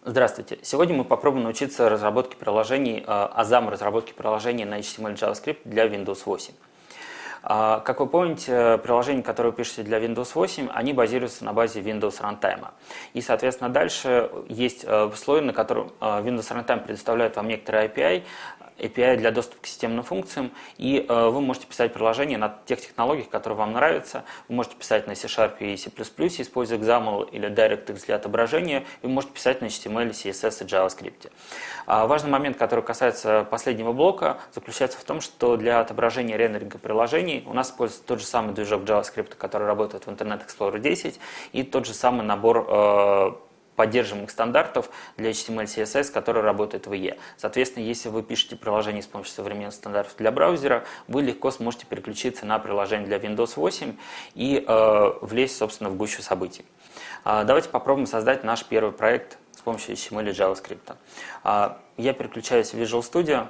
Здравствуйте. Сегодня мы попробуем научиться разработке приложений, азам разработки приложений на HTML JavaScript для Windows 8. Как вы помните, приложения, которые вы пишете для Windows 8, они базируются на базе Windows Runtime. И, соответственно, дальше есть слой, на котором Windows Runtime предоставляет вам некоторые API для доступа к системным функциям, и вы можете писать приложения на тех технологиях, которые вам нравятся. Вы можете писать на C# и C++, используя XAML или DirectX для отображения, и вы можете писать на HTML, CSS и JavaScript. Важный момент, который касается последнего блока, заключается в том, что для отображения рендеринга приложений у нас используется тот же самый движок JavaScript, который работает в Internet Explorer 10, и тот же самый набор поддерживаемых стандартов для HTML, CSS, который работает в IE. Соответственно, если вы пишете приложение с помощью современных стандартов для браузера, вы легко сможете переключиться на приложение для Windows 8 и влезть, собственно, в гущу событий. Давайте попробуем создать наш первый проект с помощью HTML и JavaScript. Я переключаюсь в Visual Studio.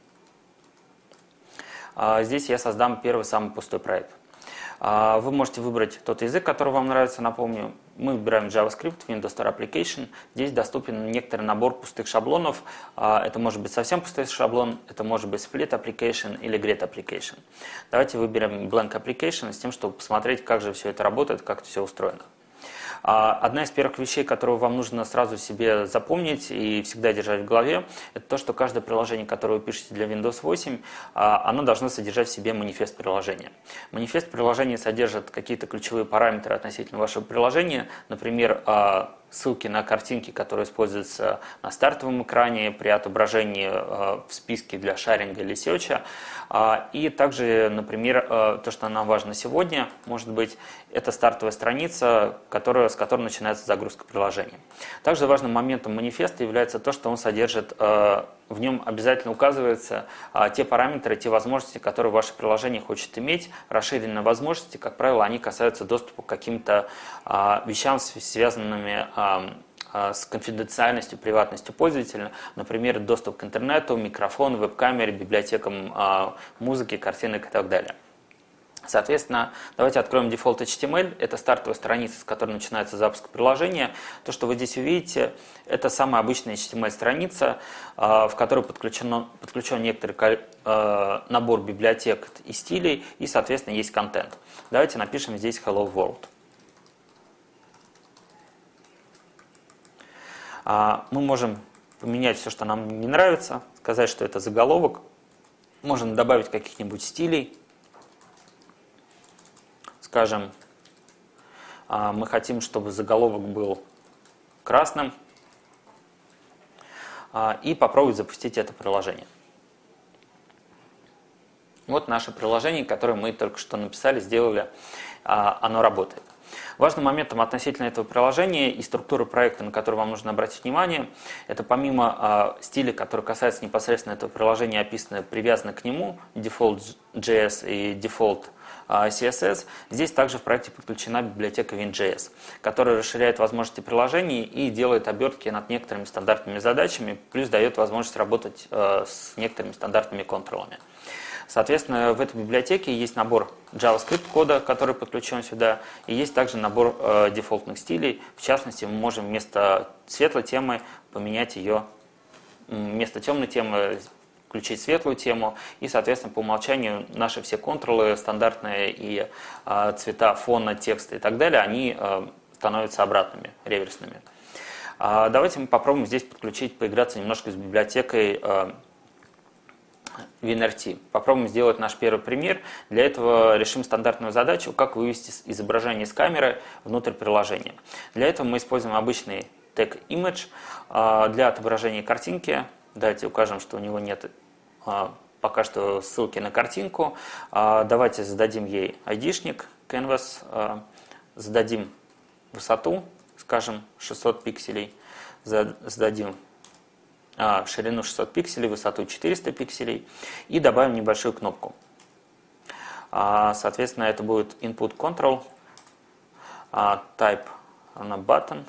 Здесь я создам первый самый пустой проект. Вы можете выбрать тот язык, который вам нравится, напомню. Мы выбираем JavaScript, Windows Star Application. Здесь доступен некоторый набор пустых шаблонов. Это может быть совсем пустой шаблон, это может быть Split Application или Grid Application. Давайте выберем Blank Application с тем, чтобы посмотреть, как же все это работает, как это все устроено. Одна из первых вещей, которую вам нужно сразу себе запомнить и всегда держать в голове, это то, что каждое приложение, которое вы пишете для Windows 8, оно должно содержать в себе манифест приложения. Манифест приложения содержит какие-то ключевые параметры относительно вашего приложения, например, ссылки на картинки, которые используются на стартовом экране при отображении в списке для шаринга или сеча. И также, например, то, что нам важно сегодня, может быть, это стартовая страница, с которой начинается загрузка приложения. Также важным моментом манифеста является то, что он содержит, в нем обязательно указываются те параметры, те возможности, которые ваше приложение хочет иметь. Расширенные возможности, как правило, они касаются доступа к каким-то вещам, связанными с конфиденциальностью, приватностью пользователя, например, доступ к интернету, микрофону, веб-камере, библиотекам музыки, картинок и так далее. Соответственно, давайте откроем Default HTML. Это стартовая страница, с которой начинается запуск приложения. То, что вы здесь увидите, это самая обычная HTML-страница, в которой подключен некоторый набор библиотек и стилей, и, соответственно, есть контент. Давайте напишем здесь Hello World. Мы можем поменять все, что нам не нравится, сказать, что это заголовок. Можем добавить каких-нибудь стилей. Скажем, мы хотим, чтобы заголовок был красным. И попробовать запустить это приложение. Вот наше приложение, которое мы только что написали, сделали, оно работает. Важным моментом относительно этого приложения и структуры проекта, на который вам нужно обратить внимание, это помимо стиля, который касается непосредственно этого приложения, описано, привязано к нему, Default.js и Default CSS, здесь также в проекте подключена библиотека WinJS, которая расширяет возможности приложений и делает обертки над некоторыми стандартными задачами, плюс дает возможность работать с некоторыми стандартными контролами. Соответственно, в этой библиотеке есть набор JavaScript кода, который подключен сюда, и есть также набор дефолтных стилей. В частности, мы можем вместо светлой темы поменять ее, вместо темной темы включить светлую тему, и, соответственно, по умолчанию наши все контролы стандартные и цвета фона, текста и так далее, они становятся обратными, реверсными. Давайте мы попробуем здесь поиграться немножко с библиотекой WinRT. Попробуем сделать наш первый пример. Для этого решим стандартную задачу, как вывести изображение с камеры внутрь приложения. Для этого мы используем обычный тег image для отображения картинки. Давайте укажем, что у него нет пока что ссылки на картинку. Давайте зададим ей ID-шник, canvas, зададим высоту, скажем, 600 пикселей, зададим ширину 600 пикселей, высоту 400 пикселей и добавим небольшую кнопку. Соответственно, это будет input control, type на button,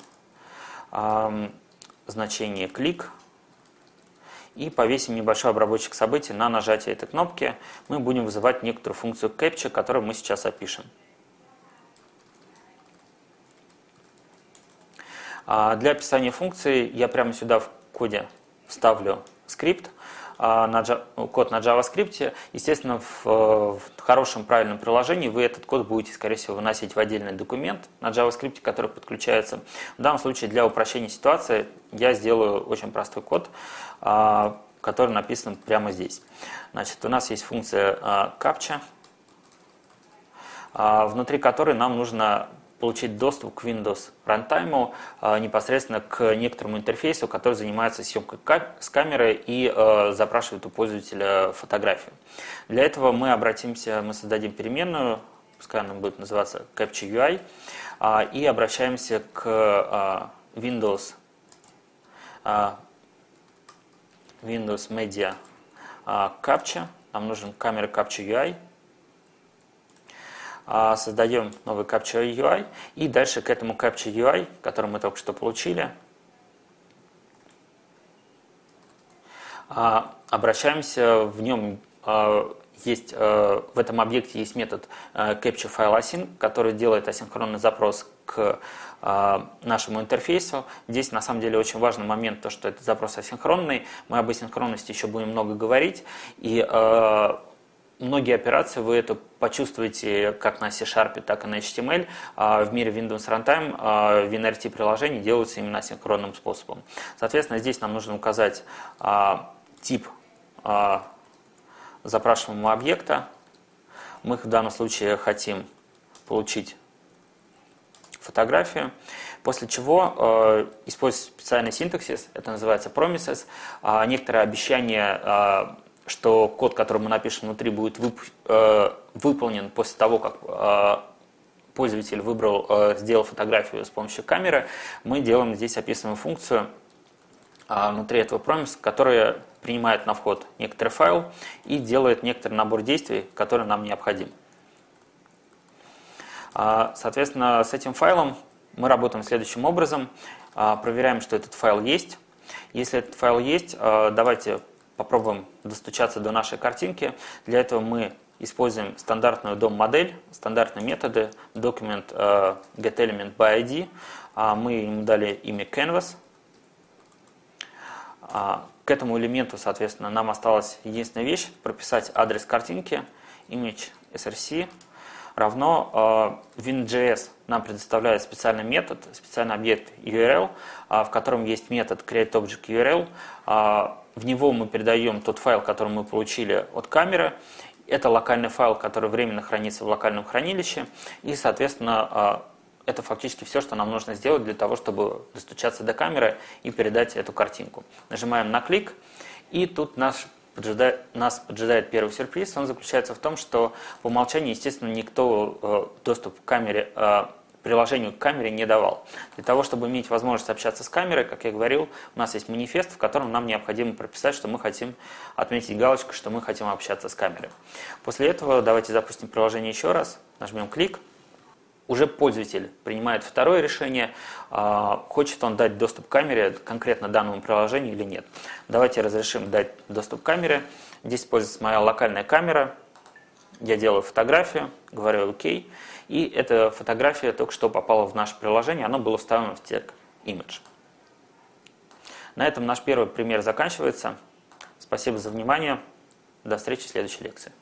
значение click, и повесим небольшой обработчик событий на нажатие этой кнопки. Мы будем вызывать некоторую функцию captcha, которую мы сейчас опишем. Для описания функции я прямо сюда в коде вставлю скрипт, код на JavaScript. Естественно, в хорошем правильном приложении вы этот код будете, скорее всего, выносить в отдельный документ на JavaScript, который подключается. В данном случае для упрощения ситуации я сделаю очень простой код, который написан прямо здесь. Значит, у нас есть функция captcha, внутри которой нам нужно получить доступ к Windows Runtime непосредственно к некоторому интерфейсу, который занимается съемкой с камеры и запрашивает у пользователя фотографию. Для этого мы создадим переменную, пускай она будет называться captcha UI, и обращаемся к Windows Media Captcha. Нам нужен камера Captcha UI. Создаем новый Captcha UI, и дальше к этому Captcha UI, который мы только что получили, обращаемся. В нем есть, в этом объекте есть метод Captcha File Async, который делает асинхронный запрос к нашему интерфейсу. Здесь на самом деле очень важный момент, то, что этот запрос асинхронный. Мы об асинхронности еще будем много говорить, и многие операции вы это почувствуете как на C-Sharp, так и на HTML. В мире Windows Runtime WinRT приложений делаются именно асинхронным способом. Соответственно, здесь нам нужно указать тип запрашиваемого объекта. Мы в данном случае хотим получить фотографию, после чего используется специальный синтаксис, это называется promises, некоторое обещание, что код, который мы напишем внутри, будет выполнен после того, как пользователь сделал фотографию с помощью камеры. Мы делаем здесь описанную функцию внутри этого promise, которая принимает на вход некоторый файл и делает некоторый набор действий, который нам необходим. Соответственно, с этим файлом мы работаем следующим образом. Проверяем, что этот файл есть. Если этот файл есть, давайте попробуем достучаться до нашей картинки. Для этого мы используем стандартную DOM-модель, стандартные методы document getElementById. Мы ему дали имя Canvas. К этому элементу, соответственно, нам осталась единственная вещь – прописать адрес картинки, image src равно Win.js нам предоставляет специальный метод, специальный объект URL, в котором есть метод createObjectURL. В него мы передаем тот файл, который мы получили от камеры. Это локальный файл, который временно хранится в локальном хранилище. И, соответственно, это фактически все, что нам нужно сделать для того, чтобы достучаться до камеры и передать эту картинку. Нажимаем на клик, и тут нас поджидает первый сюрприз. Он заключается в том, что по умолчанию, естественно, никто доступ к камере, приложению к камере не давал. Для того, чтобы иметь возможность общаться с камерой, как я говорил, у нас есть манифест, в котором нам необходимо прописать, что мы хотим отметить галочку, что мы хотим общаться с камерой. После этого давайте запустим приложение еще раз, нажмем клик. Уже пользователь принимает второе решение, хочет он дать доступ к камере конкретно данному приложению или нет. Давайте разрешим дать доступ к камере. Здесь используется моя локальная камера. Я делаю фотографию, говорю ОК. И эта фотография только что попала в наше приложение, она была вставлена в тег image. На этом наш первый пример заканчивается. Спасибо за внимание. До встречи в следующей лекции.